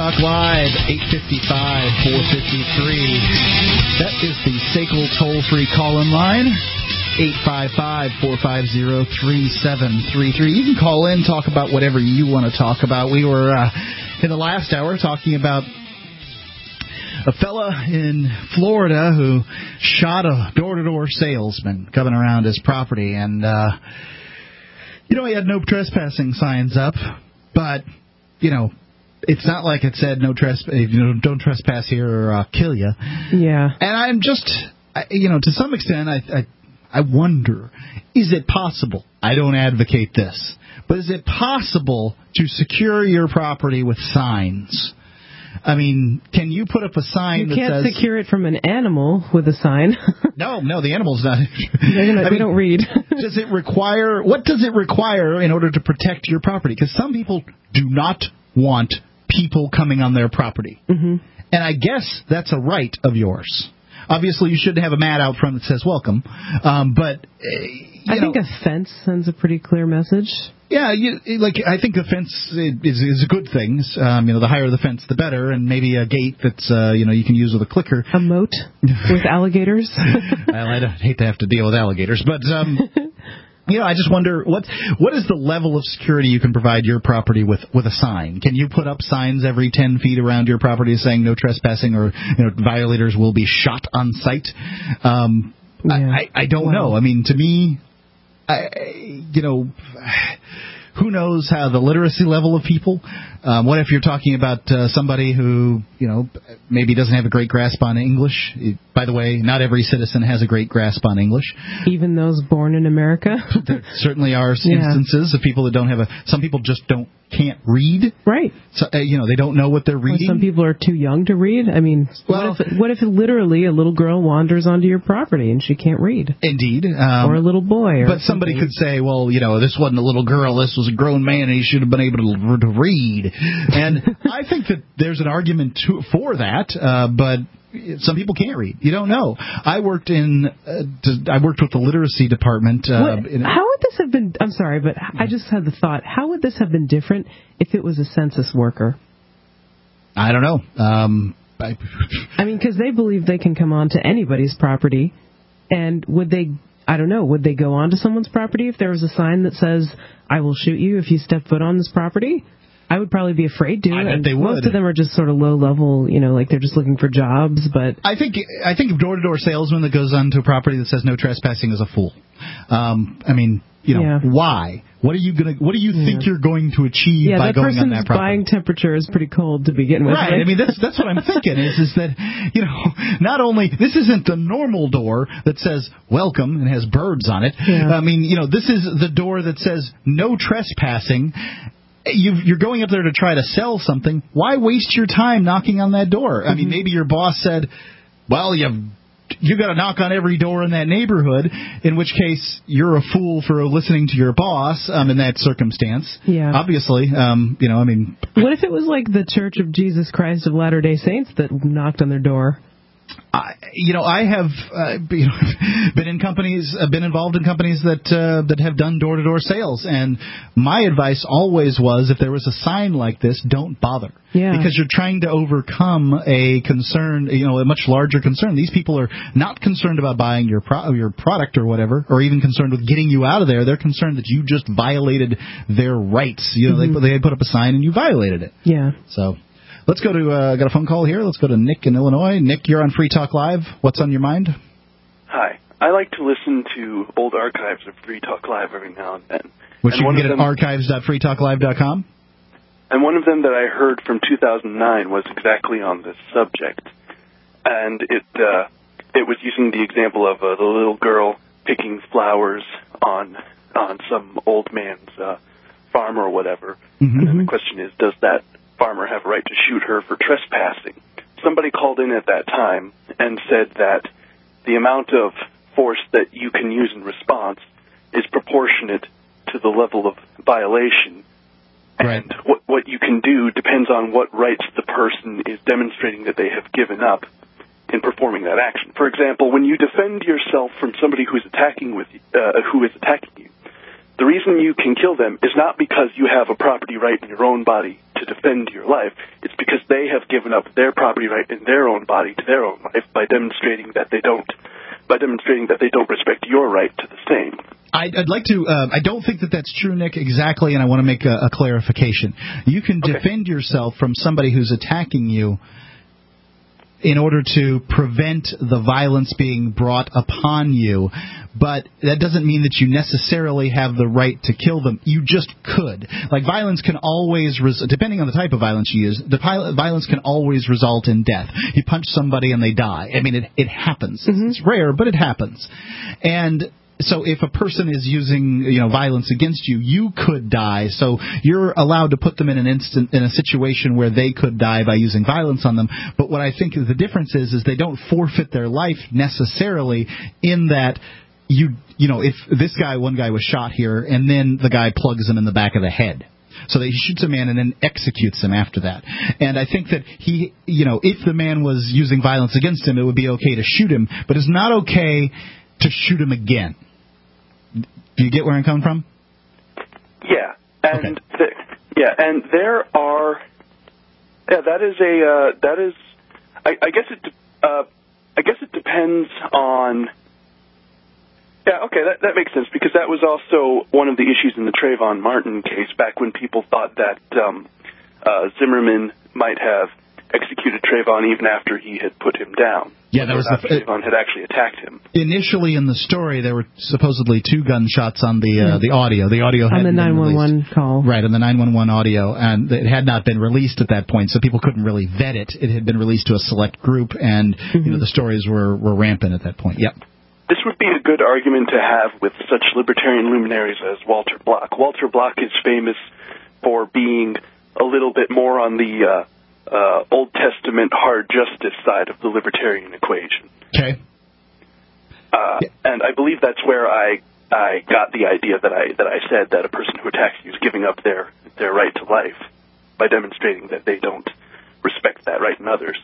Talk Live, 855-453. That is the SACL toll-free call-in line, 855-450-3733. You can call in, talk about whatever you want to talk about. We were, in the last hour, talking about a fella in Florida who shot a door-to-door salesman coming around his property. And, he had no trespassing signs up, but, it's not like it said no don't trespass here or I'll kill you. Yeah. And I'm just, to some extent, I wonder, is it possible? I don't advocate this, but is it possible to secure your property with signs? I mean, can you put up a sign that says... You can't secure it from an animal with a sign. No, the animal's not... They don't read. Does it require... What does it require in order to protect your property? Because some people do not want people coming on their property. Mm-hmm. And I guess that's a right of yours. Obviously, you shouldn't have a mat out front that says welcome. But... I think a fence sends a pretty clear message. Yeah, I think the fence is a good thing. The higher the fence, the better, and maybe a gate that's you can use with a clicker. A moat with alligators. Well, I'd hate to have to deal with alligators, but I just wonder what is the level of security you can provide your property with a sign? Can you put up signs every 10 feet around your property saying no trespassing or violators will be shot on site? I don't know. I mean, to me. Who knows how the literacy level of people? What if you're talking about somebody who, maybe doesn't have a great grasp on English? By the way, not every citizen has a great grasp on English. Even those born in America? There certainly are instances of people that don't have some people just can't read. Right. So, they don't know what they're reading. Some people are too young to read. I mean, what if literally a little girl wanders onto your property and she can't read? Indeed. Or a little boy. But somebody could say, well, this wasn't a little girl. This was a grown man, and he should have been able to read. And I think that there's an argument for that, but some people can't read. You don't know. I worked with the literacy department. How would this have been? I'm sorry, but I just had the thought. How would this have been different if it was a census worker? I don't know. I mean, because they believe they can come onto anybody's property, and would they? I don't know. Would they go onto someone's property if there was a sign that says, "I will shoot you if you step foot on this property"? I would probably be afraid to. I bet they would. Most of them are just sort of low level, like they're just looking for jobs. But I think a door-to-door salesman that goes onto a property that says no trespassing is a fool. Why? What do you think you're going to achieve by going on that property? Buying temperature is pretty cold to begin with. Right. I mean, that's what I'm thinking is that, not only this isn't the normal door that says welcome and has birds on it. Yeah. I mean, this is the door that says no trespassing. You're going up there to try to sell something. Why waste your time knocking on that door? I mean, maybe your boss said, well, you got to knock on every door in that neighborhood, in which case you're a fool for listening to your boss in that circumstance. Yeah. Obviously, What if it was like the Church of Jesus Christ of Latter-day Saints that knocked on their door? I have been involved in companies that have done door-to-door sales, and my advice always was, if there was a sign like this, don't bother. Yeah. Because you're trying to overcome a concern, a much larger concern. These people are not concerned about buying your product or whatever, or even concerned with getting you out of there. They're concerned that you just violated their rights. They put up a sign and you violated it. Yeah. So. Let's go to, got a phone call here. Let's go to Nick in Illinois. Nick, you're on Free Talk Live. What's on your mind? Hi. I like to listen to old archives of Free Talk Live every now and then. Which you can get at archives.freetalklive.com? And one of them that I heard from 2009 was exactly on this subject. And it was using the example of the little girl picking flowers on some old man's farm or whatever. Mm-hmm. And then the question is, does that farmer have a right to shoot her for trespassing? Somebody called in at that time and said that the amount of force that you can use in response is proportionate to the level of violation. Right. And what you can do depends on what rights the person is demonstrating that they have given up in performing that action. For example, when you defend yourself from somebody who is attacking you, the reason you can kill them is not because you have a property right in your own body to defend your life, it's because they have given up their property right in their own body to their own life by demonstrating that they don't respect your right to the same. I'd like to. I don't think that that's true, Nick, exactly, and I want to make a clarification. You can defend yourself from somebody who's attacking you in order to prevent the violence being brought upon you, but that doesn't mean that you necessarily have the right to kill them. You just could. Like, violence can always, depending on the type of violence you use, violence can always result in death. You punch somebody and they die. I mean, it happens. Mm-hmm. It's rare, but it happens. And so if a person is using, violence against you, you could die. So you're allowed to put them in a situation where they could die by using violence on them. But what I think the difference is they don't forfeit their life necessarily, in that if this one guy was shot here and then the guy plugs him in the back of the head. So that he shoots a man and then executes him after that. And I think that if the man was using violence against him, it would be okay to shoot him, but it's not okay to shoot him again. Do you get where I'm coming from? Yeah, and and there are. Yeah, that is. I guess it depends on. Yeah, okay, that makes sense, because that was also one of the issues in the Trayvon Martin case back when people thought that Zimmerman might have executed Trayvon even after he had put him down. Yeah, that was Trayvon had actually attacked him. Initially in the story, there were supposedly 2 gunshots on the audio. The audio on hadn't the been 911 call. Right, on the 911 audio, and it had not been released at that point, so people couldn't really vet it. It had been released to a select group, and the stories were rampant at that point. Yep. This would be a good argument to have with such libertarian luminaries as Walter Block. Walter Block is famous for being a little bit more on the Old Testament hard justice side of the libertarian equation. Okay. And I believe that's where I got the idea that I said that a person who attacks you is giving up their right to life by demonstrating that they don't respect that right in others.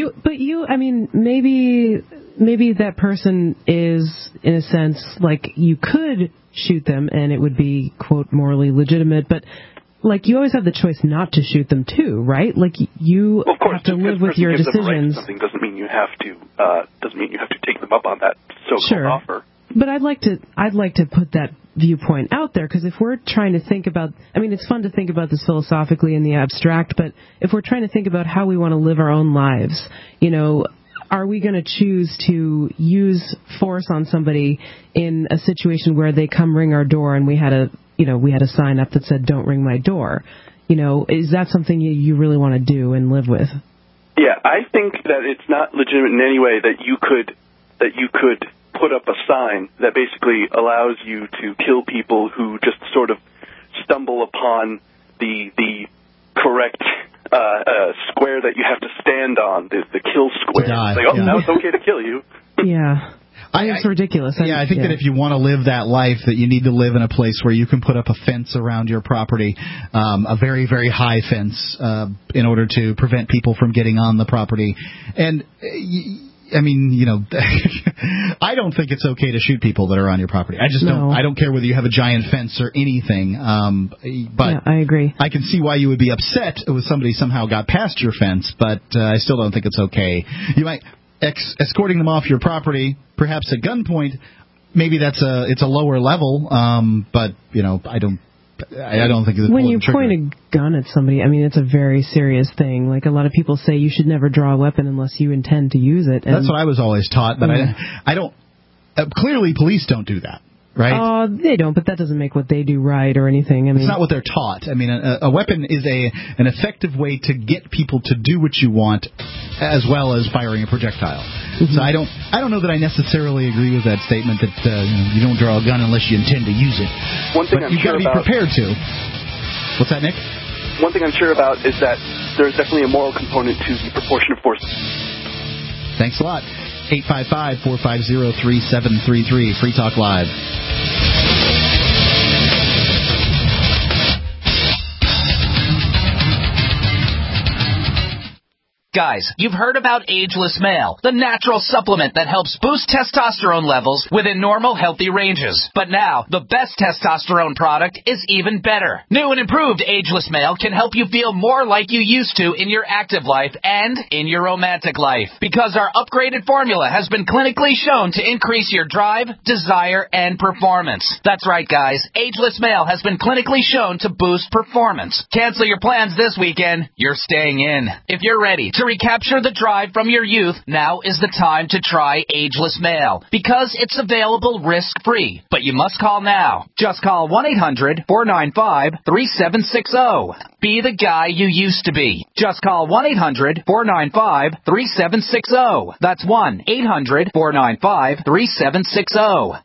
Maybe that person is, in a sense, like, you could shoot them and it would be, quote, morally legitimate, but like, you always have the choice not to shoot them too, right? Like, you have to live with your decisions. Something doesn't mean you have to take them up on that so-called offer. But I'd like to put that viewpoint out there, because if we're trying to think about, it's fun to think about this philosophically in the abstract, but if we're trying to think about how we want to live our own lives, are we going to choose to use force on somebody in a situation where they come ring our door and we had a sign up that said, "Don't ring my door"? Is that something you really want to do and live with? Yeah, I think that it's not legitimate in any way that you could put up a sign that basically allows you to kill people who just sort of stumble upon the correct square that you have to stand on, the kill square. Now it's okay to kill you. Yeah. It's ridiculous. I think that if you want to live that life, that you need to live in a place where you can put up a fence around your property, a very, very high fence, in order to prevent people from getting on the property. And I don't think it's okay to shoot people that are on your property. I just don't. I don't care whether you have a giant fence or anything. But I agree. I can see why you would be upset if somebody somehow got past your fence, but I still don't think it's okay. You might escorting them off your property, perhaps at gunpoint. Maybe it's a lower level, but I don't think it's when you point a gun at somebody, it's a very serious thing. Like, a lot of people say you should never draw a weapon unless you intend to use it. And that's what I was always taught, but I don't. Clearly, police don't do that, right? They don't, but that doesn't make what they do right or anything. It's not what they're taught. A weapon is an effective way to get people to do what you want, as well as firing a projectile. Mm-hmm. So I don't know that I necessarily agree with that statement that you don't draw a gun unless you intend to use it. One thing you've got to be prepared to. What's that, Nick? One thing I'm sure about is that there's definitely a moral component to the proportion of force. Thanks a lot. 855-450-3733. Free Talk Live. Guys, you've heard about Ageless Male, the natural supplement that helps boost testosterone levels within normal, healthy ranges. But now, the best testosterone product is even better. New and improved Ageless Male can help you feel more like you used to in your active life and in your romantic life. Because our upgraded formula has been clinically shown to increase your drive, desire, and performance. That's right, guys. Ageless Male has been clinically shown to boost performance. Cancel your plans this weekend. You're staying in. If you're ready to recapture the drive from your youth, now is the time to try Ageless Male, because it's available risk-free. But you must call now. Just call 1-800-495-3760. Be the guy you used to be. Just call 1-800-495-3760. That's 1-800-495-3760.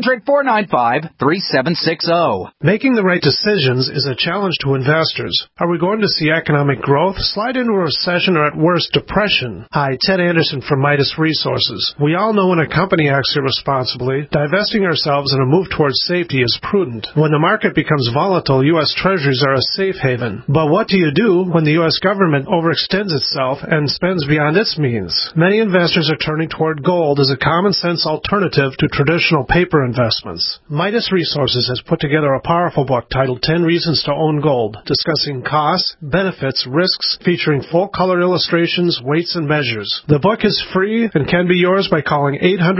1-800-495-3760. Making the right decisions is a challenge to investors. Are we going to see economic growth, slide into a recession, or at worst, depression? Hi, Ted Anderson from Midas Resources. We all know when a company acts irresponsibly, divesting ourselves in a move towards safety is prudent. When the market becomes volatile, U.S. Treasuries are a safe haven. But what do you do when the U.S. government overextends itself and spends beyond its means? Many investors are turning toward gold as a common-sense alternative to traditional paper investments. Midas Resources has put together a powerful book titled 10 Reasons to Own Gold, discussing costs, benefits, risks, featuring full-color illustrations, weights, and measures. The book is free and can be yours by calling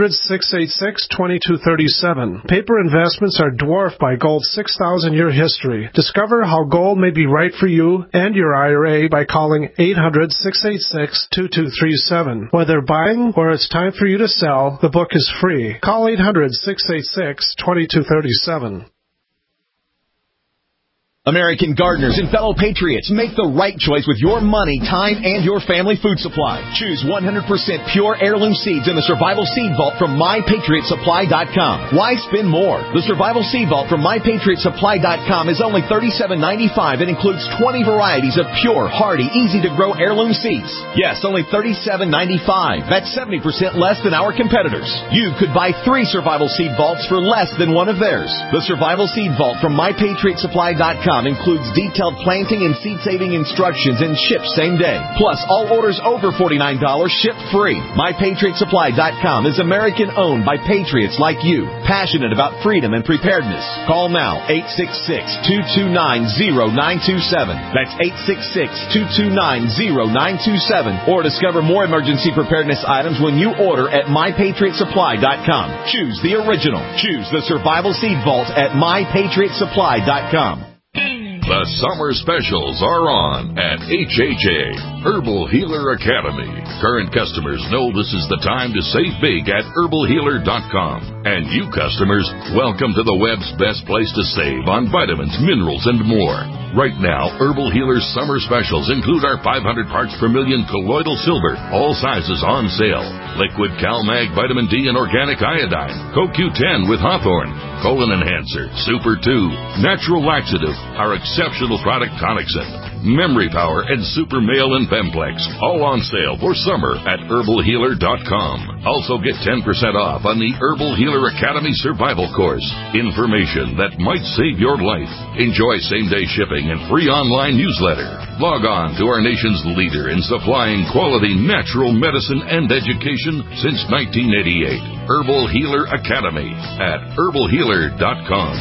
800-686-2237. Paper investments are dwarfed by gold's 6,000-year history. Discover how gold may be right for you and your IRA by calling 800-686-2237. Whether buying or it's time for you to sell, the book is free. Call 800-686-2237. American gardeners and fellow patriots, make the right choice with your money, time, and your family food supply. Choose 100% pure heirloom seeds in the Survival Seed Vault from MyPatriotSupply.com. Why spend more? The Survival Seed Vault from MyPatriotSupply.com is only $37.95 and includes 20 varieties of pure, hardy, easy-to-grow heirloom seeds. Yes, only $37.95. That's 70% less than our competitors. You could buy 3 Survival Seed Vaults for less than one of theirs. The Survival Seed Vault from MyPatriotSupply.com includes detailed planting and seed-saving instructions and ships same day. Plus, all orders over $49 ship free. MyPatriotSupply.com is American-owned by patriots like you, passionate about freedom and preparedness. Call now, 866-229-0927. That's 866-229-0927. Or discover more emergency preparedness items when you order at MyPatriotSupply.com. Choose the original. Choose the Survival Seed Vault at MyPatriotSupply.com. The summer specials are on at HHA, Herbal Healer Academy. Current customers know this is the time to save big at herbalhealer.com. And you customers, welcome to the web's best place to save on vitamins, minerals, and more. Right now, Herbal Healer's summer specials include our 500 parts per million colloidal silver, all sizes on sale. Liquid CalMag Vitamin D and Organic Iodine, CoQ10 with Hawthorne, Colon Enhancer, Super 2, Natural Laxative, our exceptional product Tonic-Sin, Memory Power, and Super Male and Femplex, all on sale for summer at herbalhealer.com. Also get 10% off on the Herbal Healer Academy Survival Course. Information that might save your life. Enjoy same-day shipping and free online newsletter. Log on to our nation's leader in supplying quality natural medicine and education since 1988. Herbal Healer Academy at herbalhealer.com.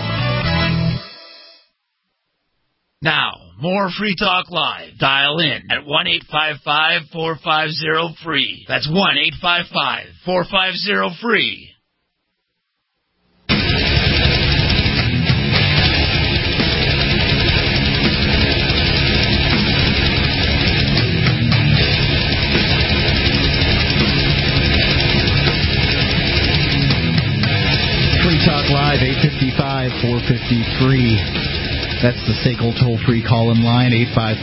Now, more Free Talk Live. Dial in at 1-855-450-FREE. That's 1-855-450-FREE. Free Talk Live, 855-450-FREE. That's the SACL toll-free call-in line,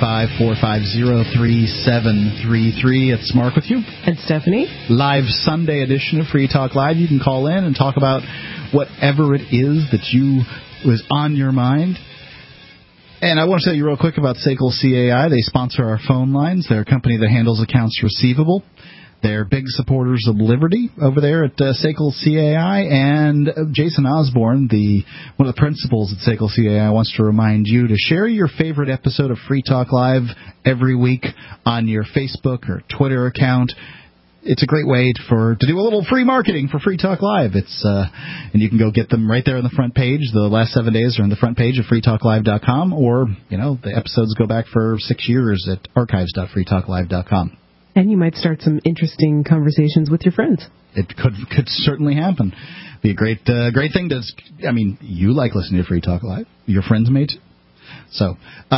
855-450-3733. It's Mark with you. And Stephanie. Live Sunday edition of Free Talk Live. You can call in and talk about whatever it is that was on your mind. And I want to tell you real quick about SACL CAI. They sponsor our phone lines. They're a company that handles accounts receivable. They're big supporters of liberty over there at SACL CAI, and Jason Osborne, one of the principals at SACL CAI, wants to remind you to share your favorite episode of Free Talk Live every week on your Facebook or Twitter account. It's a great way to do a little free marketing for Free Talk Live. And you can go get them right there on the front page. The last 7 days are on the front page of freetalklive.com, or, the episodes go back for 6 years at archives.freetalklive.com. And you might start some interesting conversations with your friends. It could certainly happen. Be a great thing to. You like listening to Free Talk Live. Your friends may too. So,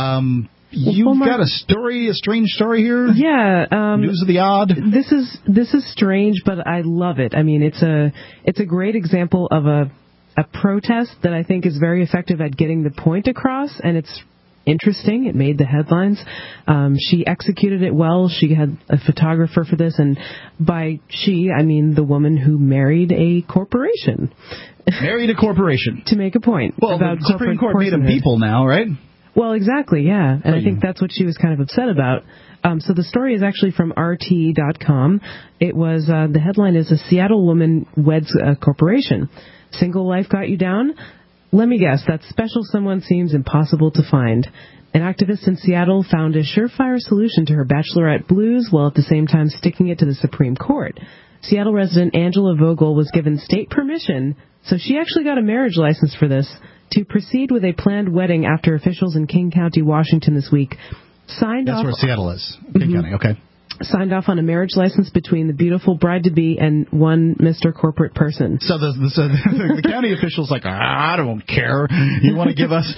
you've got a strange story here. Yeah. News of the odd. This is strange, but I love it. I mean, it's a great example of a protest that I think is very effective at getting the point across, and it's interesting. It made the headlines. She executed it well. She had a photographer for this, and by she, I mean the woman who married a corporation. Married a corporation. To make a point. Well, about the Supreme Court made them people now, right? Well, exactly, yeah. And I think that's what she was kind of upset about. So the story is actually from RT.com. It was, the headline is, "A Seattle Woman Weds a Corporation. Single life got you down? Let me guess, that special someone seems impossible to find." An activist in Seattle found a surefire solution to her bachelorette blues while at the same time sticking it to the Supreme Court. Seattle resident Angela Vogel was given state permission, so she actually got a marriage license for this, to proceed with a planned wedding after officials in King County, Washington this week signed off... That's where Seattle is. King County, okay. Signed off on a marriage license between the beautiful bride-to-be and one Mr. Corporate person. So the county official's like, I don't care. You want to give us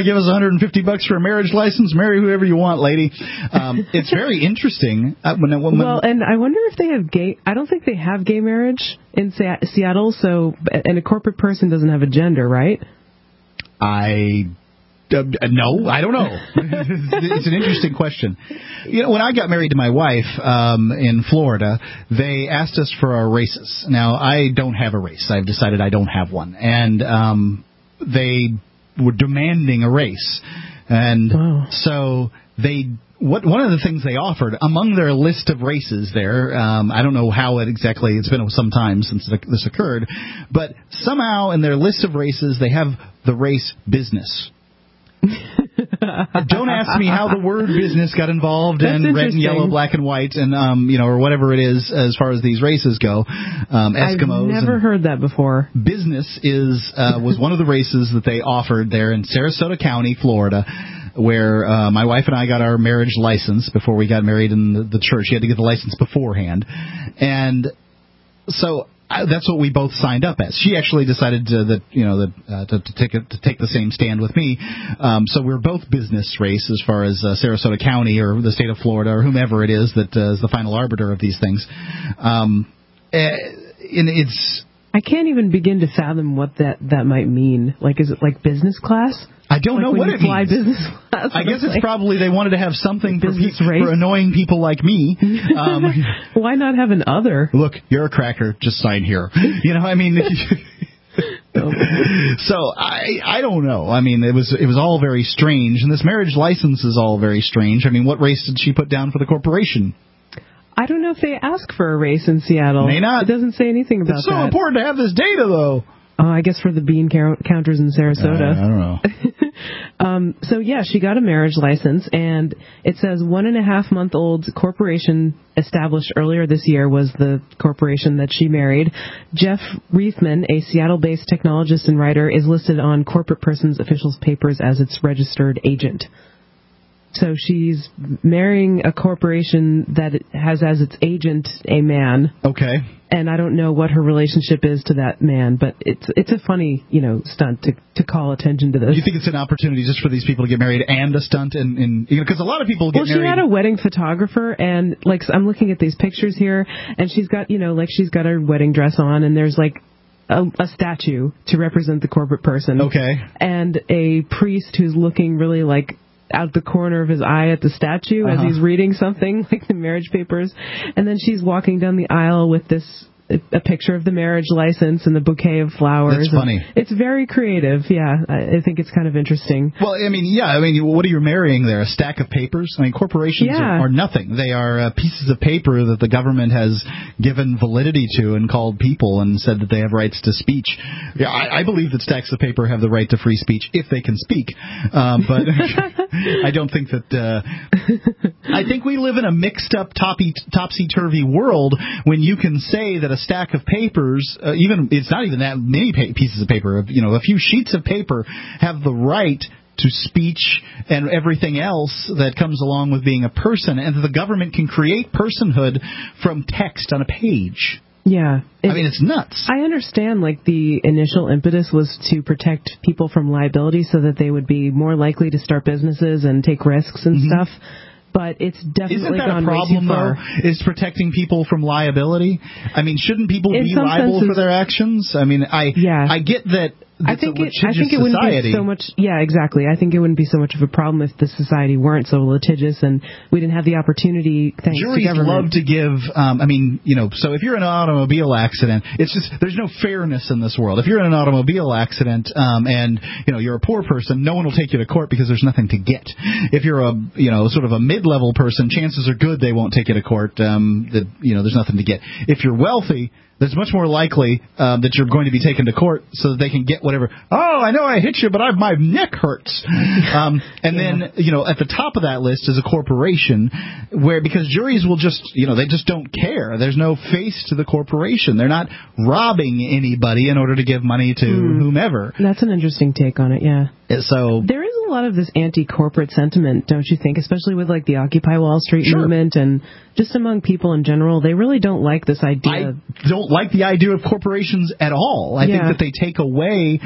$150 for a marriage license? Marry whoever you want, lady. It's very interesting. Well, and I wonder if they have gay... I don't think they have gay marriage in Seattle, and a corporate person doesn't have a gender, right? No, I don't know. It's an interesting question. When I got married to my wife in Florida, they asked us for our races. Now, I don't have a race. I've decided I don't have one. And they were demanding a race. And so one of the things they offered among their list of races there, I don't know how it's been some time since this occurred, but somehow in their list of races they have the race business. Don't ask me how the word business got involved in red and yellow, black and white, and or whatever it is as far as these races go. Eskimos. I've never heard that before. Business was one of the races that they offered there in Sarasota County, Florida, where my wife and I got our marriage license before we got married in the church. You had to get the license beforehand, and so that's what we both signed up as. She actually decided to take the same stand with me. So we're both business race as far as Sarasota County or the state of Florida or whomever it is that is the final arbiter of these things. I can't even begin to fathom what that might mean. Like, is it like business class? I don't know what it means. Business class, I guess it's probably they wanted to have something for annoying people like me. Why not have an other? Look, you're a cracker. Just sign here. So I don't know. I mean, it was all very strange, and this marriage license is all very strange. I mean, what race did she put down for the corporation? I don't know if they ask for a race in Seattle. May not. It doesn't say anything about that. It's so important to have this data, though. I guess for the bean counters in Sarasota. I don't know. So, yeah, she got a marriage license, and it says 1.5-month-old corporation established earlier this year was the corporation that she married. Jeff Reithman, a Seattle-based technologist and writer, is listed on corporate person's officials' papers as its registered agent. So she's marrying a corporation that has as its agent a man. Okay. And I don't know what her relationship is to that man, but it's a funny, stunt to call attention to this. You think it's an opportunity just for these people to get married and a stunt, and because a lot of people get married. Well, she had a wedding photographer, and I'm looking at these pictures here, and she's got she's got her wedding dress on, and there's a statue to represent the corporate person. Okay. And a priest who's looking really out the corner of his eye at the statue as he's reading something, like the marriage papers. And then she's walking down the aisle with this a picture of the marriage license and the bouquet of flowers. That's funny. It's very creative. Yeah, I think it's kind of interesting. Well, I mean, what are you marrying there? A stack of papers? I mean, corporations are nothing. They are pieces of paper that the government has given validity to and called people and said that they have rights to speech. Yeah, I believe that stacks of paper have the right to free speech if they can speak. But I don't think that. I think we live in a mixed up, topsy-turvy world when you can say that a stack of papers, it's not even that many pieces of paper, a few sheets of paper have the right to speech and everything else that comes along with being a person, and the government can create personhood from text on a page. Yeah. It's nuts. I understand, the initial impetus was to protect people from liability so that they would be more likely to start businesses and take risks and stuff. But it's definitely gone way too far. Though, is protecting people from liability? I mean, shouldn't people be liable for their actions? I mean, I get that. I think it wouldn't be so much. Yeah, exactly. I think it wouldn't be so much of a problem if the society weren't so litigious and we didn't have the opportunity. Thanks to government. Juries love to give. So if you're in an automobile accident, it's just there's no fairness in this world. If you're in an automobile accident and you're a poor person, no one will take you to court because there's nothing to get. If you're a sort of a mid-level person, chances are good they won't take you to court. There's nothing to get. If you're wealthy, it's much more likely that you're going to be taken to court so that they can get whatever. Oh, I know I hit you, but my neck hurts. Then, at the top of that list is a corporation because juries will just, they just don't care. There's no face to the corporation. They're not robbing anybody in order to give money to whomever. That's an interesting take on it, yeah. So there is a lot of this anti-corporate sentiment, don't you think? Especially with the Occupy Wall Street movement and just among people in general. They really don't like this idea. I don't like the idea of corporations at all. I think that they take away,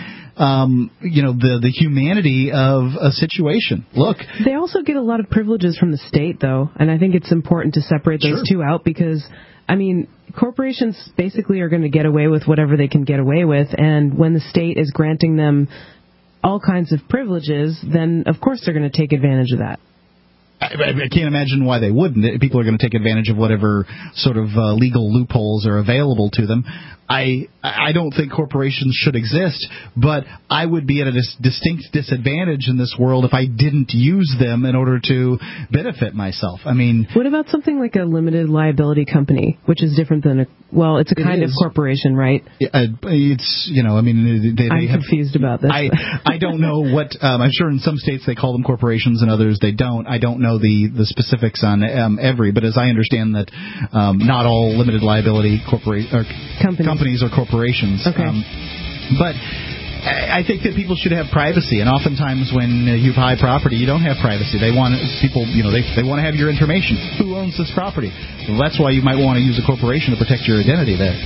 the humanity of a situation. Look, they also get a lot of privileges from the state, though, and I think it's important to separate those two out because, corporations basically are going to get away with whatever they can get away with, and when the state is granting them all kinds of privileges, then of course they're going to take advantage of that. I can't imagine why they wouldn't. People are going to take advantage of whatever sort of legal loopholes are available to them. I don't think corporations should exist, but I would be at a distinct disadvantage in this world if I didn't use them in order to benefit myself. What about something like a limited liability company, which is different than it's a kind of corporation, right? It's, I'm confused about this. I don't know what, I'm sure in some states they call them corporations and others they don't. I don't know the specifics on every, but as I understand that not all limited liability companies or corporations. Okay. But I think that people should have privacy, and oftentimes when you buy property, you don't have privacy. They want people, they want to have your information. Who owns this property? Well, that's why you might want to use a corporation to protect your identity there.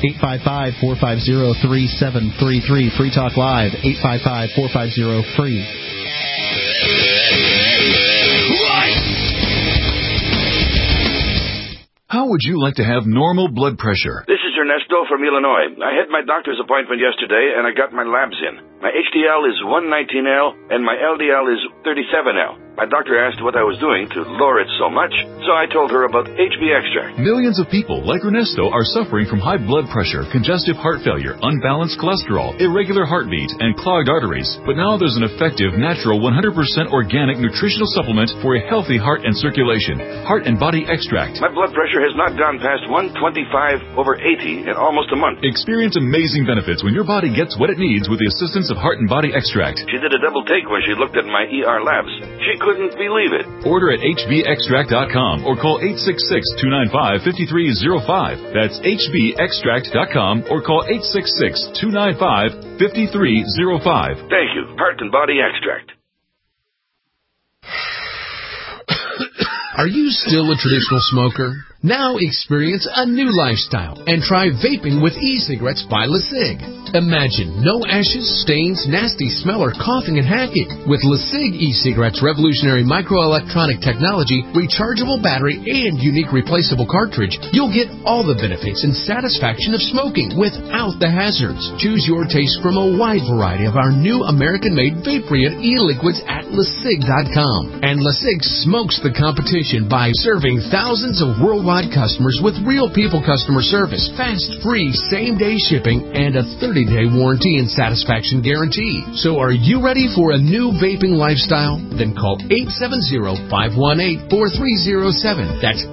855-450-3733. Free Talk Live. 855-450-FREE. How would you like to have normal blood pressure? This is Ernesto from Illinois. I had my doctor's appointment yesterday, and I got my labs in. My HDL is 119L, and my LDL is 37L. My doctor asked what I was doing to lower it so much, so I told her about HB Extract. Millions of people like Ernesto are suffering from high blood pressure, congestive heart failure, unbalanced cholesterol, irregular heartbeat, and clogged arteries. But now there's an effective, natural, 100% organic nutritional supplement for a healthy heart and circulation. Heart and Body Extract. My blood pressure has not gone past 125/80 in almost a month. Experience amazing benefits when your body gets what it needs with the assistance of Heart and Body Extract. She did a double take when she looked at my ER labs. She couldn't believe it. Order at hbextract.com or call 866-295-5305. That's hbextract.com or call 866-295-5305. Thank you. Heart and Body Extract. Are you still a traditional smoker? Now experience a new lifestyle and try vaping with e-cigarettes by LeSig. Imagine no ashes, stains, nasty smell, or coughing and hacking. With LeSig e-cigarettes' revolutionary microelectronic technology, rechargeable battery, and unique replaceable cartridge, you'll get all the benefits and satisfaction of smoking without the hazards. Choose your taste from a wide variety of our new American-made vape-free e-liquids at LeSig.com. And LeSig smokes the competition by serving thousands of worldwide customers with real people customer service, fast, free, same-day shipping, and a 30-day warranty and satisfaction guarantee. So are you ready for a new vaping lifestyle? Then call 870-518-4307. That's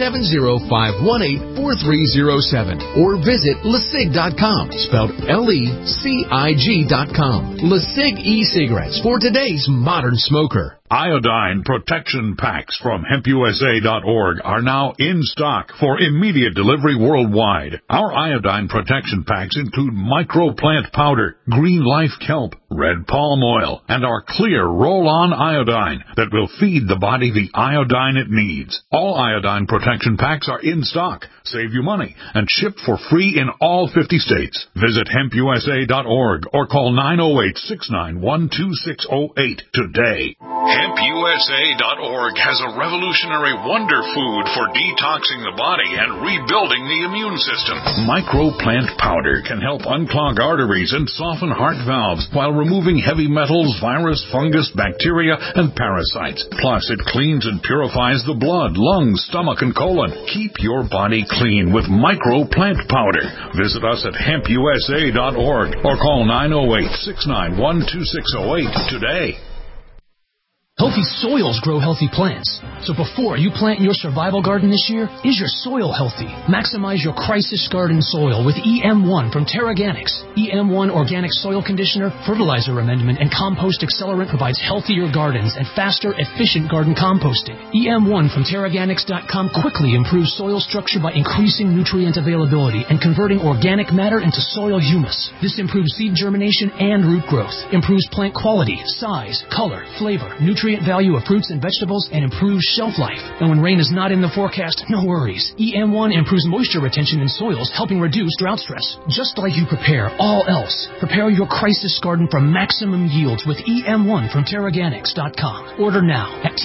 870-518-4307. Or visit LeSig.com, spelled LECIG.com. LeSig e-cigarettes for today's modern smoker. Iodine protection packs from HempUSA.org are now in stock for immediate delivery worldwide. Our iodine protection packs include microplant powder, green life kelp, red palm oil, and our clear roll-on iodine that will feed the body the iodine it needs. All iodine protection packs are in stock, save you money, and shipped for free in all 50 states. Visit HempUSA.org or call 908-691-2608 today. HempUSA.org has a revolutionary wonder food for detoxing the body and rebuilding the immune system. Microplant powder can help unclog arteries and soften heart valves while removing heavy metals, virus, fungus, bacteria, and parasites. Plus, it cleans and purifies the blood, lungs, stomach, and colon. Keep your body clean with Microplant powder. Visit us at HempUSA.org or call 908-691-2608 today. Healthy soils grow healthy plants. So before you plant in your survival garden this year, is your soil healthy? Maximize your crisis garden soil with EM1 from Terraganics. EM1 Organic Soil Conditioner, Fertilizer Amendment, and Compost Accelerant provides healthier gardens and faster, efficient garden composting. EM1 from Terraganics.com quickly improves soil structure by increasing nutrient availability and converting organic matter into soil humus. This improves seed germination and root growth, improves plant quality, size, color, flavor, nutrient value of fruits and vegetables, and improves shelf life. And when rain is not in the forecast, no worries. EM1 improves moisture retention in soils, helping reduce drought stress. Just like you prepare all else, prepare your crisis garden for maximum yields with EM1 from Terraganics.com. Order now at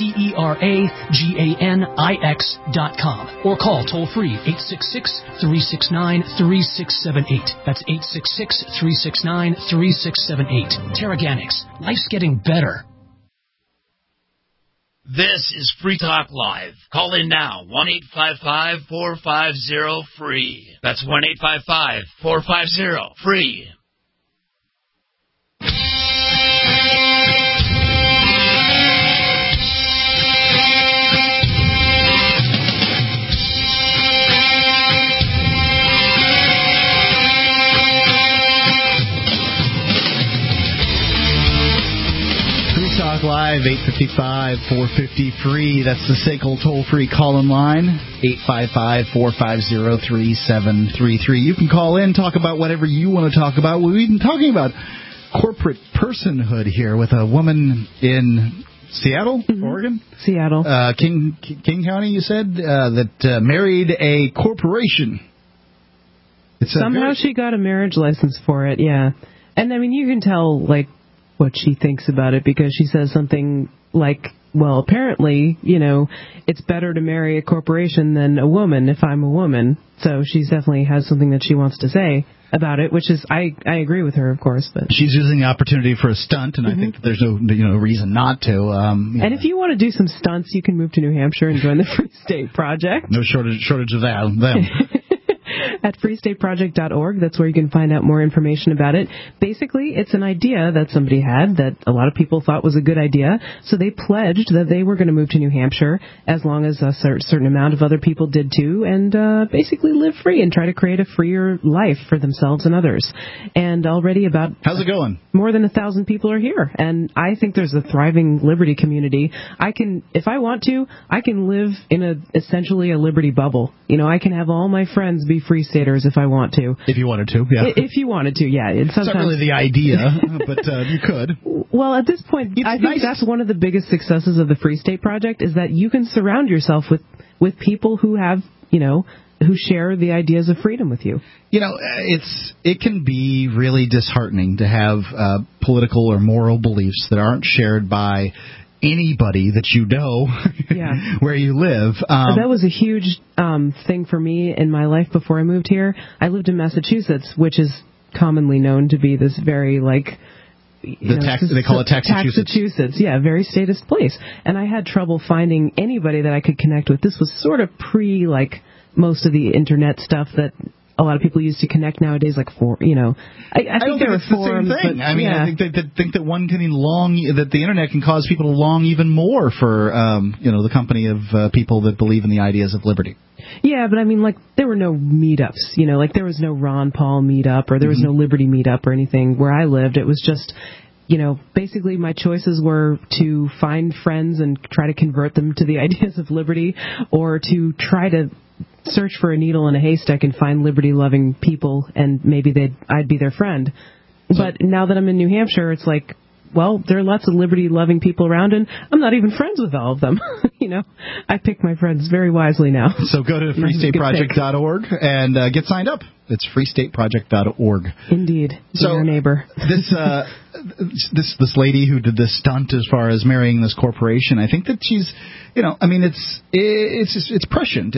TERAGANIX.com or call toll-free 866-369-3678. That's 866-369-3678. Terraganics. Life's getting better. This is Free Talk Live. Call in now, 1-855-450-FREE. That's 1-855-450-FREE. Talk Live, 855-450-FREE. That's the SACL toll-free call-in line, 855-450-3733. You can call in, talk about whatever you want to talk about. We've been talking about corporate personhood here with a woman in Seattle, Oregon? Seattle. King County, you said, that married a corporation. Somehow she got a marriage license for it, yeah. And, I mean, you can tell, like, what she thinks about it, because she says something like, well, apparently, you know, it's better to marry a corporation than a woman if I'm a woman. So she definitely has something that she wants to say about it, which is, I agree with her, of course. But she's using the opportunity for a stunt, and I think that there's no reason not to. And if you want to do some stunts, you can move to New Hampshire and join the Free State Project. No shortage of them. At freestateproject.org. That's where you can find out more information about it. Basically, it's an idea that somebody had that a lot of people thought was a good idea, so they pledged that they were going to move to New Hampshire as long as a certain amount of other people did too, and basically live free and try to create a freer life for themselves and others. And already about... How's it going? More than 1,000 people are here, and I think there's a thriving Liberty community. I can, if I want to, I can live in essentially a Liberty bubble. You know, I can have all my friends be Free Staters if I want to. If you wanted to, yeah. If you wanted to, yeah. It's not really the idea, but you could. Well, at this point, I think that's one of the biggest successes of the Free State Project, is that you can surround yourself with people who have, you know, who share the ideas of freedom with you. You know, it can be really disheartening to have political or moral beliefs that aren't shared by anybody that you know where you live. That was a huge thing for me in my life before I moved here. I lived in Massachusetts, which is commonly known to be this very, like, they call it Taxachusetts. Yeah, very statist place. And I had trouble finding anybody that I could connect with. This was sort of like most of the internet stuff that a lot of people use to connect nowadays, like I think there were forums. The same thing. I think that one can that the internet can cause people to long even more for the company of people that believe in the ideas of liberty. Yeah, but I mean, like, there were no meetups, like there was no Ron Paul meetup or there was no Liberty meetup or anything where I lived. It was just, basically my choices were to find friends and try to convert them to the ideas of liberty, or to try to search for a needle in a haystack and find liberty-loving people, and maybe I'd be their friend. But now that I'm in New Hampshire, it's like, well, there are lots of liberty-loving people around, and I'm not even friends with all of them. I pick my friends very wisely now. So go to freestateproject.org and get signed up. It's freestateproject.org. Indeed. So your neighbor. This lady who did this stunt as far as marrying this corporation, I think that she's, it's prescient.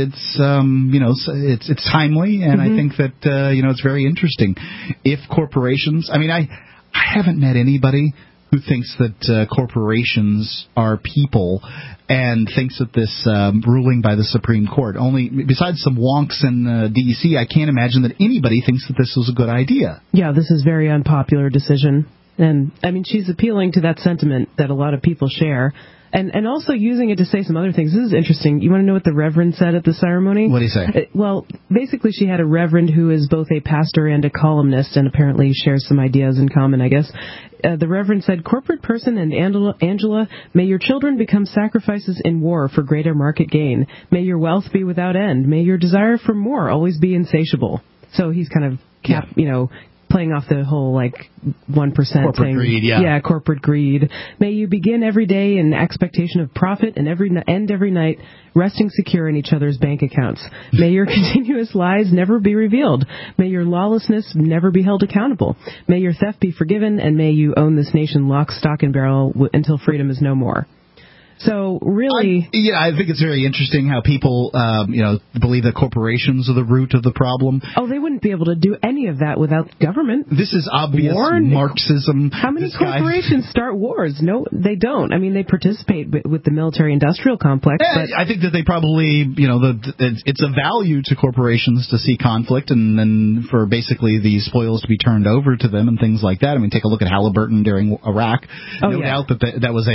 It's timely, and I think that it's very interesting. If corporations, I haven't met anybody who thinks that corporations are people and thinks that this ruling by the Supreme Court, only besides some wonks in DEC, I can't imagine that anybody thinks that this was a good idea. Yeah, this is a very unpopular decision. And, she's appealing to that sentiment that a lot of people share. And also using it to say some other things. This is interesting. You want to know what the Reverend said at the ceremony? What did he say? Well, basically she had a Reverend who is both a pastor and a columnist, and apparently shares some ideas in common, I guess. The Reverend said, "Corporate person and Angela, may your children become sacrifices in war for greater market gain. May your wealth be without end. May your desire for more always be insatiable." So he's kind of playing off the whole, 1% corporate thing. Greed, yeah, corporate greed. May you begin every day in expectation of profit and end every night resting secure in each other's bank accounts. May your continuous lies never be revealed. May your lawlessness never be held accountable. May your theft be forgiven, and may you own this nation lock, stock, and barrel until freedom is no more. So really, I think it's very interesting how people, believe that corporations are the root of the problem. Oh, they wouldn't be able to do any of that without government. This is obvious Marxism. How many corporations start wars? No, they don't. They participate with the military-industrial complex. But I think that they probably, it's a value to corporations to see conflict and then for basically the spoils to be turned over to them and things like that. Take a look at Halliburton during Iraq. No doubt that was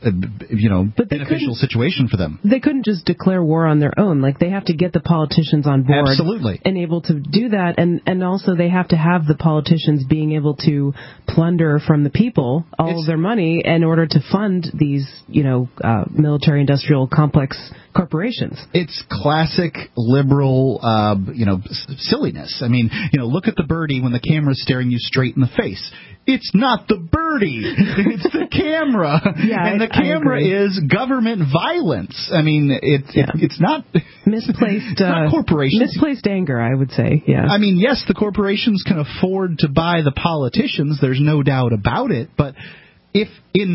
a beneficial situation for them. They couldn't just declare war on their own. They have to get the politicians on board. Absolutely. And able to do that. And also they have to have the politicians being able to plunder from the people all of their money in order to fund these, military-industrial complex corporations. It's classic liberal, silliness. Look at the birdie when the camera's staring you straight in the face. It's not the birdie. It's the camera. And the camera is government violence. It's not misplaced. It's not corporations. Misplaced anger, I would say. Yeah. Yes, the corporations can afford to buy the politicians. There's no doubt about it. But if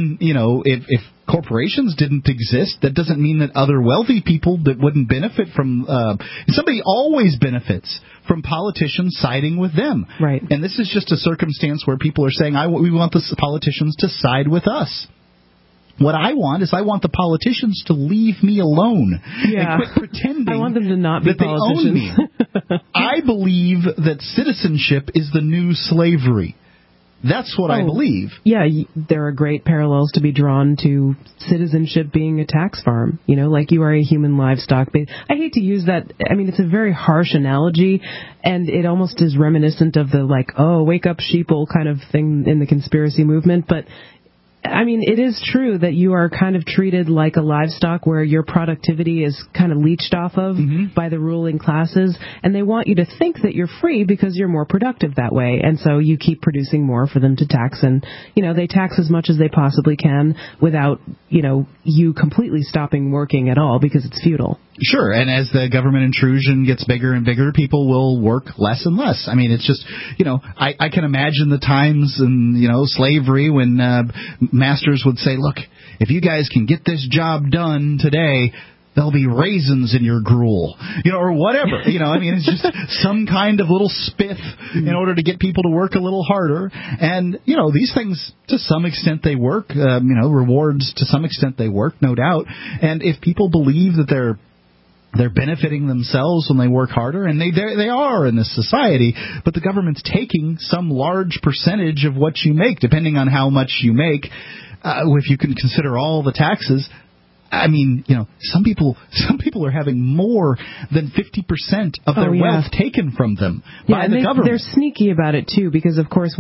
corporations didn't exist, that doesn't mean that other wealthy people that wouldn't benefit from somebody always benefits from politicians siding with them. Right. And this is just a circumstance where people are saying, we want the politicians to side with us. What I want is the politicians to leave me alone and quit pretending I want them to not be that politicians. they own me. I believe that citizenship is the new slavery. That's what I believe. Yeah, there are great parallels to be drawn to citizenship being a tax farm. Like you are a human livestock. I hate to use that. It's a very harsh analogy, and it almost is reminiscent of the wake up sheeple kind of thing in the conspiracy movement. But it is true that you are kind of treated like a livestock where your productivity is kind of leached off of by the ruling classes, and they want you to think that you're free because you're more productive that way, and so you keep producing more for them to tax, and, they tax as much as they possibly can without, you completely stopping working at all because it's futile. Sure, and as the government intrusion gets bigger and bigger, people will work less and less. I mean, it's just, I can imagine the times in, slavery when masters would say, look, if you guys can get this job done today, there'll be raisins in your gruel, or whatever. It's just some kind of little spiff in order to get people to work a little harder. And, these things, to some extent, they work. Rewards, to some extent, they work, no doubt. And if people believe that they're benefiting themselves when they work harder, and they are in this society, but the government's taking some large percentage of what you make, depending on how much you make. If you can consider all the taxes, I mean, some people are having more than 50% of their wealth taken from them by the government. They're sneaky about it too, because of course,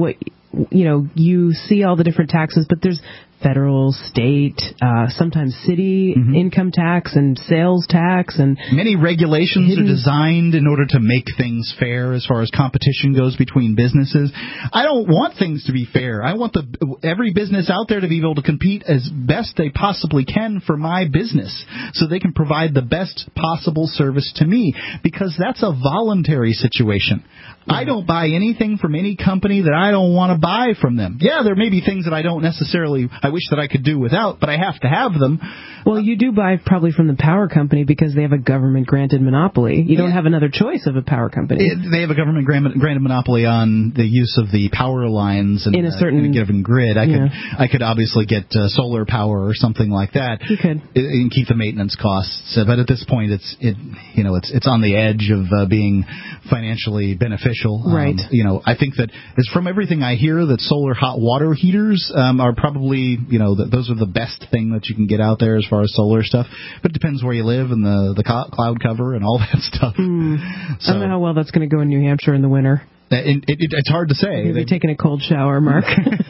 you see all the different taxes, but there's federal, state, sometimes city income tax and sales tax, and many regulations are designed in order to make things fair as far as competition goes between businesses. I don't want things to be fair. I want every business out there to be able to compete as best they possibly can for my business, so they can provide the best possible service to me, because that's a voluntary situation. I don't buy anything from any company that I don't want to buy from them. Yeah, there may be things that I wish that I could do without, but I have to have them. Well, you do buy probably from the power company because they have a government-granted monopoly. You don't have another choice of a power company. They have a government-granted monopoly on the use of the power lines in a given grid. I could obviously get solar power or something like that. You could. And keep the maintenance costs. But at this point, it's on the edge of being financially beneficial. Right. I think that from everything I hear, that solar hot water heaters are probably, those are the best thing that you can get out there as far as solar stuff. But it depends where you live and the cloud cover and all that stuff. So, I don't know how well that's going to go in New Hampshire in the winter. It's hard to say. You'll be taking a cold shower, Mark.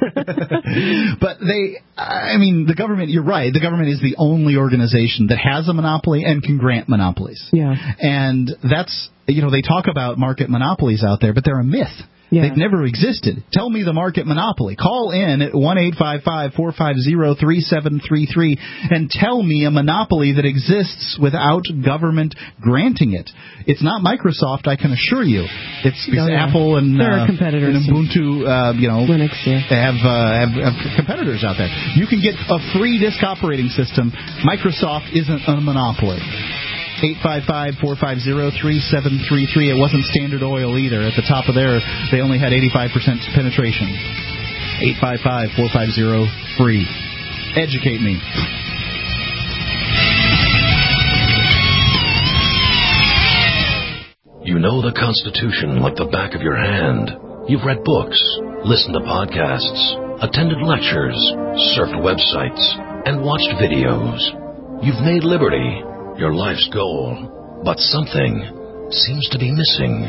But the government, you're right, the government is the only organization that has a monopoly and can grant monopolies. Yeah. And that's, they talk about market monopolies out there, but they're a myth. Yeah. They've never existed. Tell me the market monopoly. Call in at 1-855-450-3733 and tell me a monopoly that exists without government granting it. It's not Microsoft, I can assure you. It's Apple and, there are competitors and Ubuntu, Linux, have competitors out there. You can get a free disk operating system. Microsoft isn't a monopoly. 855-450-3733. It wasn't Standard Oil either. At the top of there, they only had 85% penetration. 855-450-FREE. Educate me. You know the Constitution like the back of your hand. You've read books, listened to podcasts, attended lectures, surfed websites, and watched videos. You've made liberty your life's goal, but something seems to be missing.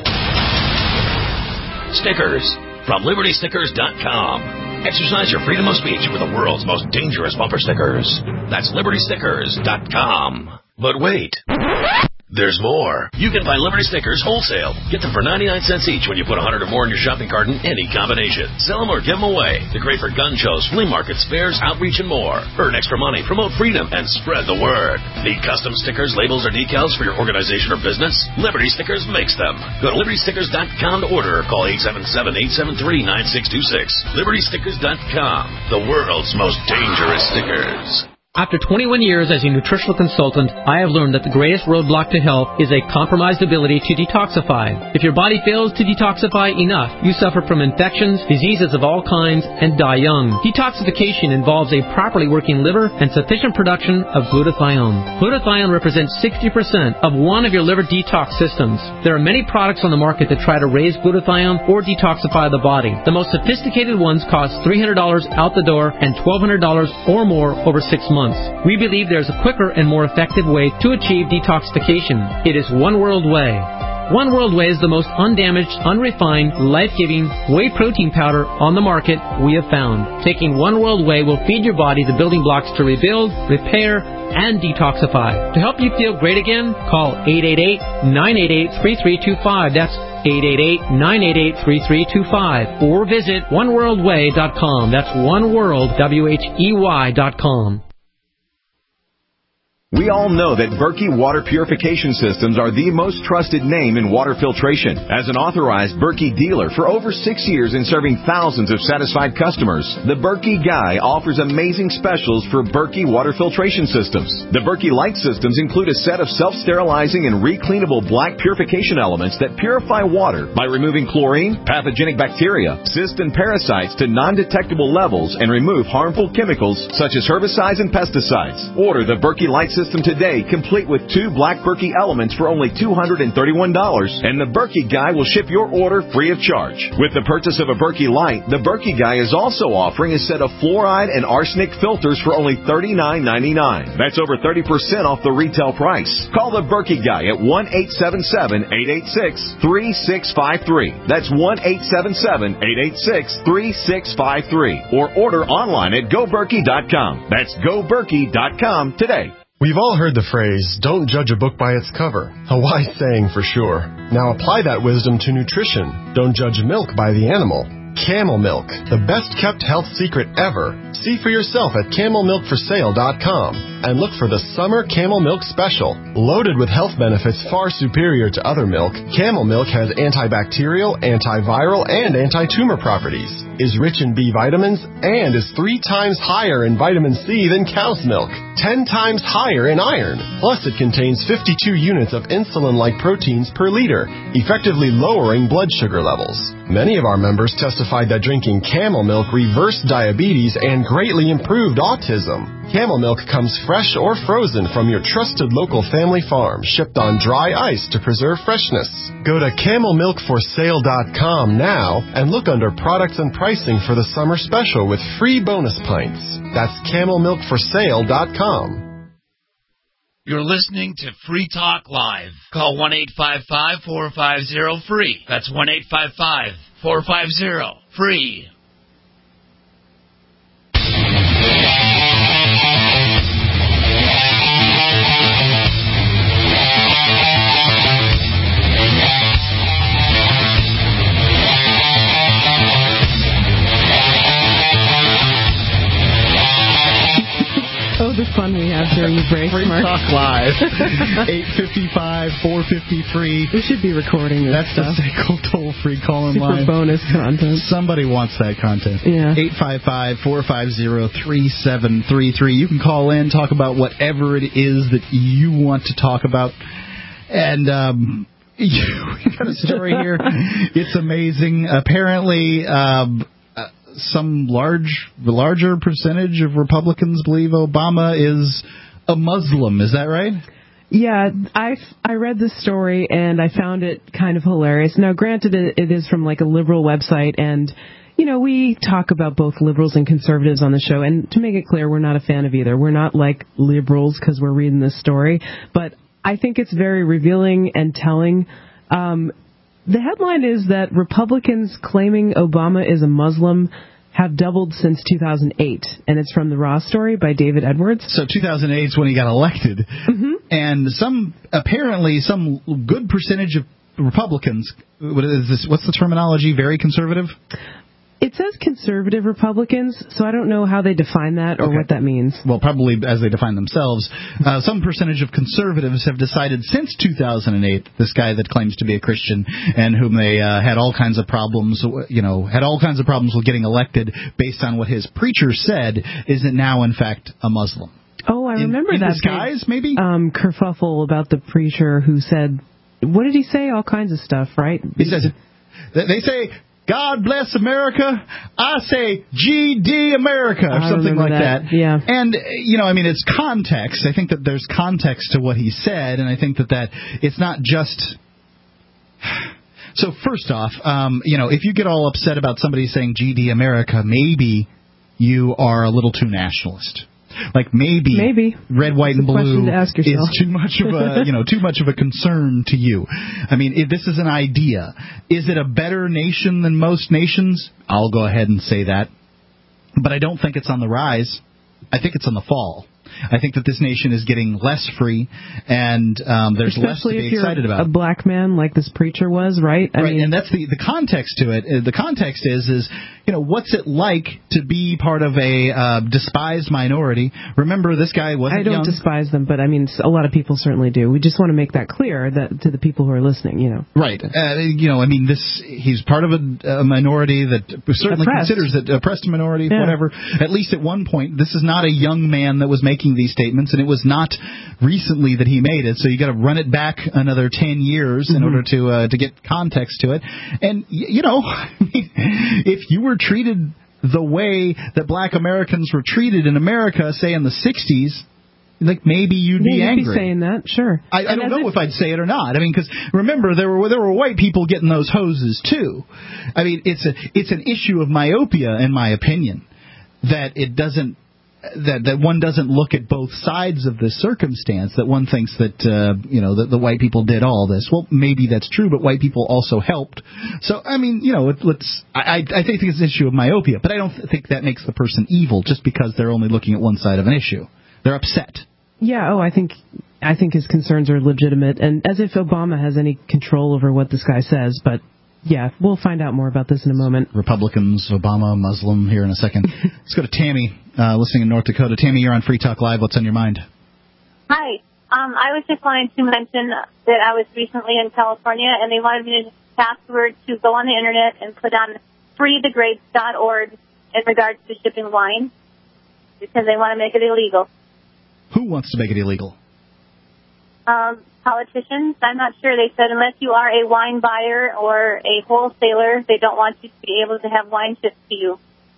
Stickers from LibertyStickers.com. Exercise your freedom of speech with the world's most dangerous bumper stickers. That's LibertyStickers.com. But wait. There's more. You can buy Liberty Stickers wholesale. Get them for 99 cents each when you put 100 or more in your shopping cart in any combination. Sell them or give them away. They're great for gun shows, flea markets, fairs, outreach, and more. Earn extra money, promote freedom, and spread the word. Need custom stickers, labels, or decals for your organization or business? Liberty Stickers makes them. Go to LibertyStickers.com to order or call 877-873-9626. LibertyStickers.com. The world's most dangerous stickers. After 21 years as a nutritional consultant, I have learned that the greatest roadblock to health is a compromised ability to detoxify. If your body fails to detoxify enough, you suffer from infections, diseases of all kinds, and die young. Detoxification involves a properly working liver and sufficient production of glutathione. Glutathione represents 60% of one of your liver detox systems. There are many products on the market that try to raise glutathione or detoxify the body. The most sophisticated ones cost $300 out the door and $1,200 or more over 6 months. We believe there's a quicker and more effective way to achieve detoxification. It is One World Whey. One World Whey is the most undamaged, unrefined, life-giving whey protein powder on the market we have found. Taking One World Whey will feed your body the building blocks to rebuild, repair, and detoxify. To help you feel great again, call 888-988-3325. That's 888-988-3325. Or visit oneworldwhey.com. That's oneworld, WHEY.com. We all know that Berkey Water Purification Systems are the most trusted name in water filtration. As an authorized Berkey dealer for over 6 years and serving thousands of satisfied customers, the Berkey Guy offers amazing specials for Berkey Water Filtration Systems. The Berkey Light systems include a set of self-sterilizing and recleanable black purification elements that purify water by removing chlorine, pathogenic bacteria, cysts, and parasites to non-detectable levels and remove harmful chemicals such as herbicides and pesticides. Order the Berkey Light system today, complete with 2 black Berkey elements for only $231, and the Berkey Guy will ship your order free of charge. With the purchase of a Berkey Light, the Berkey Guy is also offering a set of fluoride and arsenic filters for only $39.99. That's over 30% off the retail price. Call the Berkey Guy at 1-877-886-3653. That's 1-877-886-3653. Or order online at GoBerkey.com. That's GoBerkey.com today. We've all heard the phrase, don't judge a book by its cover. A wise saying for sure. Now apply that wisdom to nutrition. Don't judge milk by the animal. Camel Milk, the best kept health secret ever. See for yourself at CamelMilkForSale.com and look for the Summer Camel Milk Special. Loaded with health benefits far superior to other milk, Camel Milk has antibacterial, antiviral, and anti-tumor properties, is rich in B vitamins, and is 3 times higher in vitamin C than cow's milk, 10 times higher in iron. Plus, it contains 52 units of insulin-like proteins per liter, effectively lowering blood sugar levels. Many of our members testified that drinking Camel Milk reversed diabetes and greatly improved autism. Camel Milk comes fresh or frozen from your trusted local family farm, shipped on dry ice to preserve freshness. Go to CamelMilkForSale.com now and look under products and pricing for the summer special with free bonus pints. That's CamelMilkForSale.com. You're listening to Free Talk Live. Call 1-855-450-FREE. That's 1-855-450-FREE. Oh, the fun we have during the break, Free Mark. Talk Live. 855-453. We should be recording this That's stuff. the SACL toll-free call-in Super line. bonus content. Somebody wants that content. Yeah. 855-450-3733. You can call in, talk about whatever it is that you want to talk about. And we got a story here. It's amazing. Apparently, some larger percentage of Republicans believe Obama is a Muslim. Is that right? Yeah, I read this story and I found it kind of hilarious. Now, granted, it is from like a liberal website, and you know, we talk about both liberals and conservatives on the show, and to make it clear, we're not a fan of either. We're not like liberals because we're reading this story, but I think it's very revealing and telling. The headline is that Republicans claiming Obama is a Muslim have doubled since 2008, and it's from the Raw Story by David Edwards. So 2008 is when he got elected, and apparently some good percentage of Republicans, what's the terminology, very conservative? It says conservative Republicans, so I don't know how they define that or what that means. Well, probably as they define themselves. Some percentage of conservatives have decided since 2008, this guy that claims to be a Christian and whom they had all kinds of problems, with getting elected based on what his preacher said, is it now, in fact, a Muslim. Oh, I remember that. Disguise, maybe? Kerfuffle about the preacher who said, what did he say? All kinds of stuff, right? He says, they say, God bless America. I say GD America, or something like that. Yeah. And, it's context. I think that there's context to what he said, and I think that it's not just... So first off, if you get all upset about somebody saying GD America, maybe you are a little too nationalist. Like maybe red, white, and blue is too much of a too much of a concern to you. I mean, if this is an idea. Is it a better nation than most nations? I'll go ahead and say that, but I don't think it's on the rise. I think it's on the fall. I think that this nation is getting less free, and there's less to be excited about. A black man like this preacher was, right? I mean, and that's the context to it. The context is what's it like to be part of a despised minority? Remember, this guy wasn't I don't young. despise them, but I mean, a lot of people certainly do. We just want to make that clear that to the people who are listening, Right. He's part of a minority that certainly considers it oppressed minority, whatever. At least at one point, this is not a young man that was making these statements, and it was not recently that he made it. So you got to run it back another 10 years in order to get context to it. And if you were treated the way that Black Americans were treated in America, say in the 60s. Like maybe you'd be angry. You'd be saying that, sure. I don't know if I'd say it or not. I mean, because remember there were white people getting those hoses too. I mean, it's an issue of myopia, in my opinion, that it doesn't that one doesn't look at both sides of this circumstance. That one thinks that that the white people did all this. Well, maybe that's true, but white people also helped. So I mean, I think it's an issue of myopia, but I don't think that makes the person evil just because they're only looking at one side of an issue. They're upset. Yeah, I think his concerns are legitimate, and as if Obama has any control over what this guy says, but yeah, we'll find out more about this in a moment. Republicans, Obama, Muslim, here in a second. Let's go to Tammy, listening in North Dakota. Tammy, you're on Free Talk Live. What's on your mind? Hi. I was just wanting to mention that I was recently in California, and they wanted me to password to go on the Internet and put on freethegrapes.org in regards to shipping wine, because they want to make it illegal. Who wants to make it illegal? Politicians. I'm not sure. They said unless you are a wine buyer or a wholesaler, they don't want you to be able to have wine shipped to you.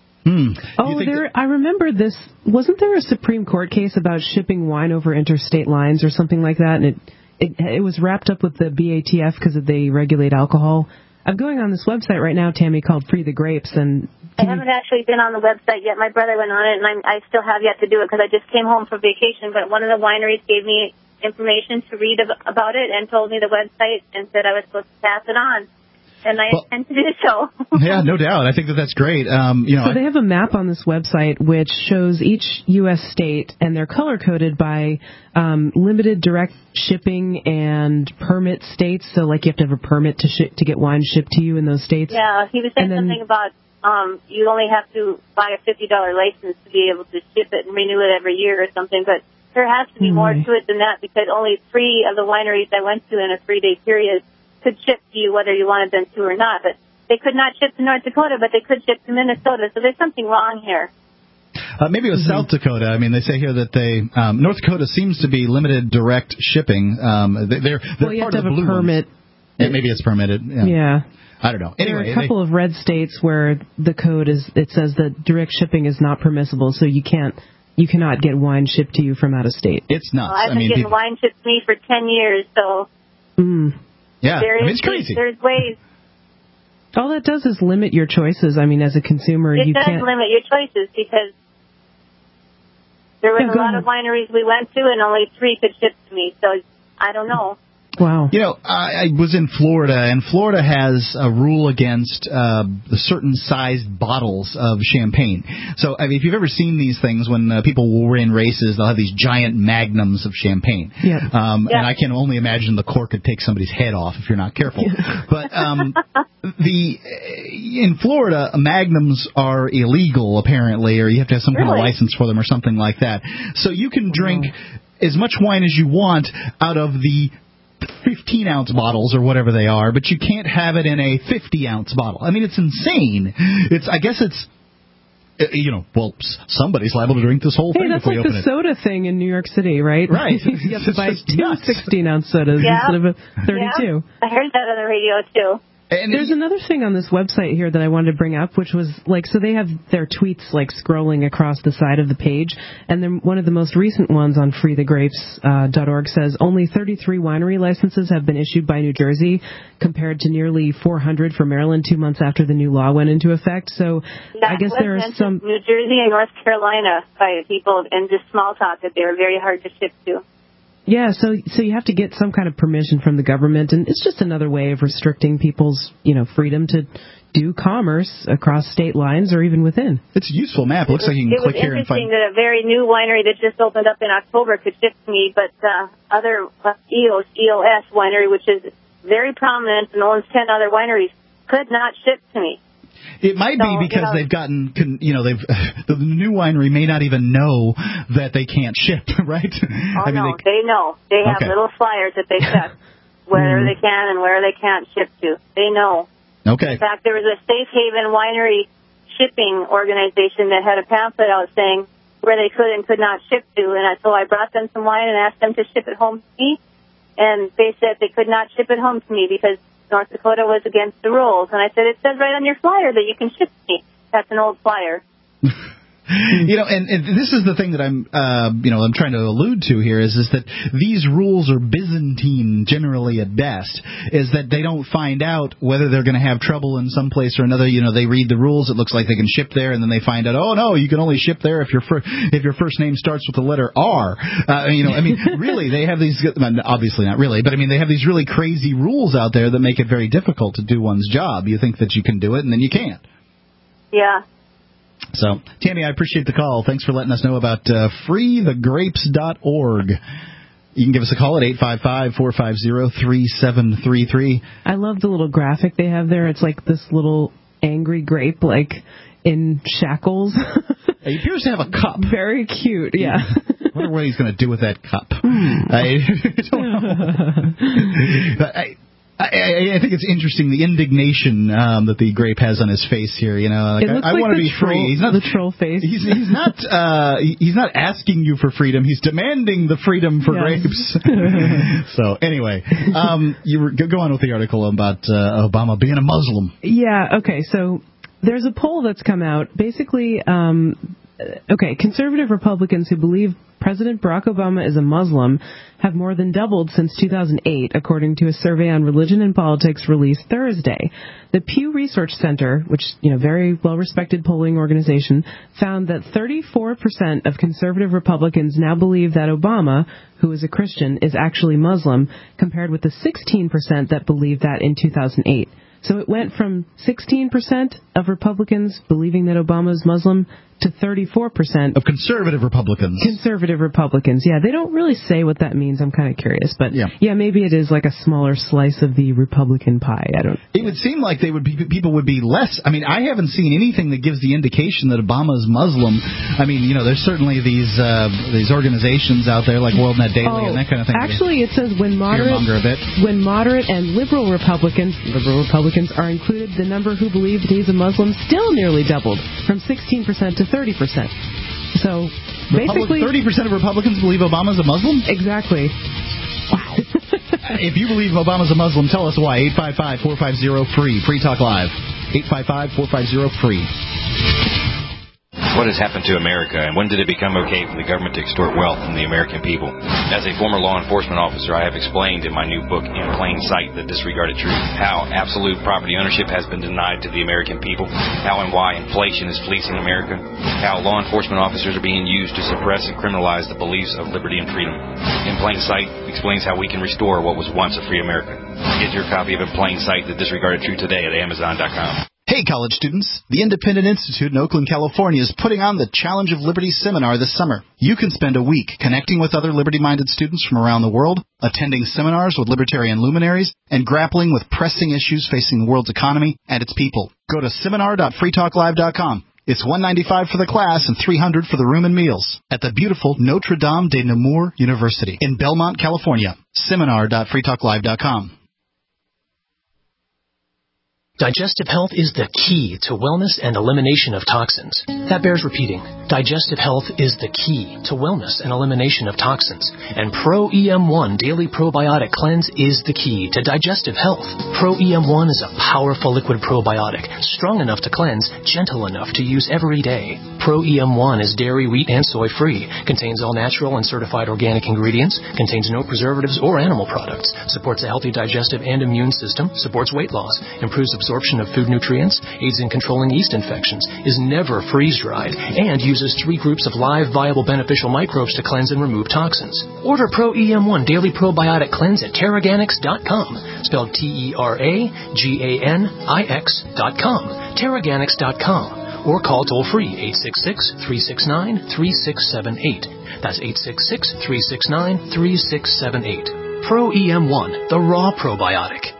I remember this. Wasn't there a Supreme Court case about shipping wine over interstate lines or something like that? And it was wrapped up with the BATF because they regulate alcohol. I'm going on this website right now, Tammy, called Free the Grapes, and I haven't actually been on the website yet. My brother went on it, and I still have yet to do it because I just came home from vacation. But one of the wineries gave me information to read about it and told me the website and said I was supposed to pass it on. And I intend to do so. Yeah, no doubt. I think that's great. So they have a map on this website which shows each U.S. state, and they're color-coded by limited direct shipping and permit states. So, like, you have to have a permit to get wine shipped to you in those states. Yeah, he was saying something about you only have to buy a $50 license to be able to ship it and renew it every year or something. But there has to be more to it than that, because only 3 of the wineries I went to in a 3-day period could ship to you whether you wanted them to or not. But they could not ship to North Dakota, but they could ship to Minnesota. So there's something wrong here. Maybe it was South Dakota. I mean, they say here that North Dakota seems to be limited direct shipping. They're you part have to of have the blue a permit. Maybe it's permitted. Yeah. I don't know. Anyway, there are a couple of red states where the code it says that direct shipping is not permissible, so you cannot get wine shipped to you from out of state. It's nuts. Well, I've been getting wine shipped to me for 10 years, so yeah, it's crazy. There's ways. All that does is limit your choices. I mean, as a consumer, you can't limit your choices, because there was a lot of wineries we went to, and only 3 could ship to me. So I don't know. Wow. I was in Florida, and Florida has a rule against certain sized bottles of champagne. So, I mean, if you've ever seen these things when people will win races, they'll have these giant magnums of champagne. Yeah. And I can only imagine the cork could take somebody's head off if you're not careful. But in Florida, magnums are illegal, apparently, or you have to have some kind of license for them or something like that. So you can drink as much wine as you want out of the 15-ounce bottles or whatever they are, but you can't have it in a 50-ounce bottle. I mean, it's insane. I guess it's, somebody's liable to drink this whole thing if we open it. Hey, that's like the soda thing in New York City, right? Right. You have to buy 2 16-ounce sodas instead of a 32. Yeah. I heard that on the radio, too. And there's another thing on this website here that I wanted to bring up, which was so they have their tweets scrolling across the side of the page, and then one of the most recent ones on freethegrapes.org says only 33 winery licenses have been issued by New Jersey, compared to nearly 400 for Maryland 2 months after the new law went into effect. So I guess there are some New Jersey and North Carolina by people in just small talk that they were very hard to ship to. Yeah, so you have to get some kind of permission from the government, and it's just another way of restricting people's, freedom to do commerce across state lines or even within. It's a useful map. It looks like you can click here and find. It was interesting that a very new winery that just opened up in October could ship to me, but other EOS winery, which is very prominent and owns 10 other wineries, could not ship to me. It might be because they've gotten, the new winery may not even know that they can't ship, right? Oh, no, they know. They have little flyers that they check where they can and where they can't ship to. They know. Okay. In fact, there was a Safe Haven winery shipping organization that had a pamphlet out saying where they could and could not ship to, and so I brought them some wine and asked them to ship it home to me, and they said they could not ship it home to me because North Dakota was against the rules. And I said, it says right on your flyer that you can ship to me. That's an old flyer. And this is the thing that I'm trying to allude to here is that these rules are Byzantine generally at best, is that they don't find out whether they're going to have trouble in some place or another. They read the rules, it looks like they can ship there, and then they find out, oh no, you can only ship there if your first name starts with the letter R. Really, they have these, obviously not really, but they have these really crazy rules out there that make it very difficult to do one's job. You think that you can do it, and then you can't. Yeah. So, Tammy, I appreciate the call. Thanks for letting us know about freethegrapes.org. You can give us a call at 855-450-3733. I love the little graphic they have there. It's like this little angry grape, like in shackles. He appears to have a cup. Very cute, yeah. I wonder what he's going to do with that cup. I don't know. I think it's interesting, the indignation that the grape has on his face here. I want to be free. He's not the troll face. He's not asking you for freedom. He's demanding the freedom for grapes. So anyway, you were go on with the article about Obama being a Muslim. Yeah. Okay. So there's a poll that's come out. Basically, conservative Republicans who believe President Barack Obama is a Muslim have more than doubled since 2008, according to a survey on religion and politics released Thursday. The Pew Research Center, which, very well-respected polling organization, found that 34% of conservative Republicans now believe that Obama, who is a Christian, is actually Muslim, compared with the 16% that believed that in 2008. So it went from 16% of Republicans believing that Obama is Muslim to 34% of conservative Republicans. Conservative Republicans, yeah. They don't really say what that means. I'm kind of curious, but maybe it is like a smaller slice of the Republican pie. I don't. It would seem like people would be less. I haven't seen anything that gives the indication that Obama is Muslim. There's certainly these organizations out there like WorldNet Daily and that kind of thing. Actually, it says when moderate and liberal Republicans are included, the number who believe that he's a Muslim still nearly doubled from 16% to 30%. So basically, 30% of Republicans believe Obama's a Muslim? Exactly. Wow. If you believe Obama's a Muslim, tell us why. 855-450-FREE. Free Talk Live. 855-450-FREE. What has happened to America, and when did it become okay for the government to extort wealth from the American people? As a former law enforcement officer, I have explained in my new book, In Plain Sight, The Disregarded Truth, how absolute property ownership has been denied to the American people, how and why inflation is fleecing America, how law enforcement officers are being used to suppress and criminalize the beliefs of liberty and freedom. In Plain Sight explains how we can restore what was once a free America. Get your copy of In Plain Sight, The Disregarded Truth today at Amazon.com. Hey, college students. The Independent Institute in Oakland, California is putting on the Challenge of Liberty seminar this summer. You can spend a week connecting with other liberty-minded students from around the world, attending seminars with libertarian luminaries, and grappling with pressing issues facing the world's economy and its people. Go to seminar.freetalklive.com. It's $195 for the class and $300 for the room and meals at the beautiful Notre Dame de Namur University in Belmont, California. Seminar.freetalklive.com. Digestive health is the key to wellness and elimination of toxins. That bears repeating. Digestive health is the key to wellness and elimination of toxins. And Pro EM1 Daily Probiotic Cleanse is the key to digestive health. Pro EM1 is a powerful liquid probiotic, strong enough to cleanse, gentle enough to use every day. Pro EM1 is dairy, wheat, and soy free, contains all natural and certified organic ingredients, contains no preservatives or animal products, supports a healthy digestive and immune system, supports weight loss, improves absorption of food nutrients, aids in controlling yeast infections, is never freeze-dried, and uses 3 groups of live, viable, beneficial microbes to cleanse and remove toxins. Order Pro EM1 Daily Probiotic Cleanse at Teraganix.com, spelled Teraganix.com, Teraganix.com, or call toll-free 866-369-3678. That's 866-369-3678. Pro EM1, the raw probiotic.